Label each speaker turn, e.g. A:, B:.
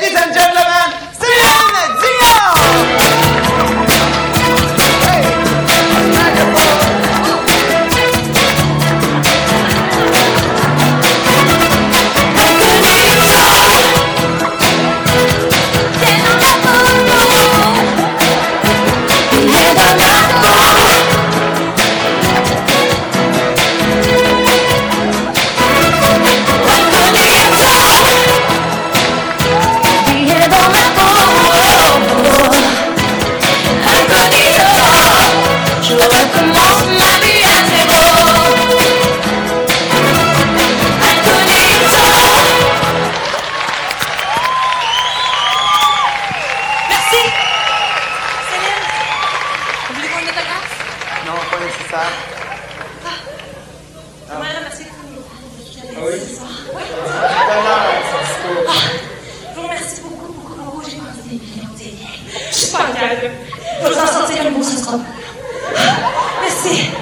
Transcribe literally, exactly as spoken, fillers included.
A: Ladies and gentlemen, Céline Dion! Hey!
B: Je peux en sortir un mot, ça sera. Merci.